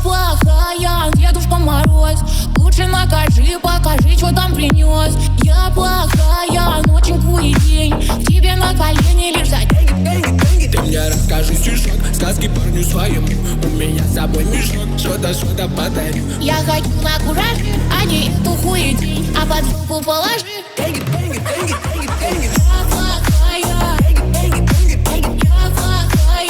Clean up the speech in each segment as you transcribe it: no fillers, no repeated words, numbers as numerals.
плохая, Дедушка Мороз, лучше накажи, покажи, что там принес. Я плохая, ноченьку и день, к тебе на колени лишь за деньги. Ты мне расскажи стишок, сказки парню своему. У меня с собой мешок, что-то подарю. Я хочу на кураже, а не эту хуетень, а под руку положи. Деньги. Я плохая, я плохая, я плохая,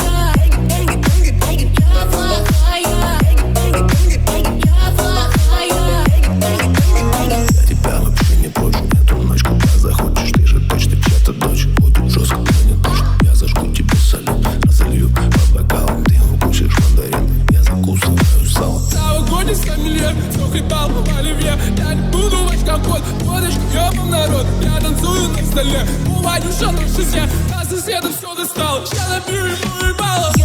я плохая. Я тебя вообще не прочь, эту ночь, когда захочешь. Ты же точно чья-то дочь, будет жестко, но не точно. Я зажгу тебе салют, разолью по бокалам. Ты укусишь мандарин, я закусываю сало. Новогодний сомелье, все хитал по оливье. Я не буду ваш компот, водочку ебам народ. Я танцую на столе, уводю шатр в шесте. На соседа все достал, я набью ему ебало.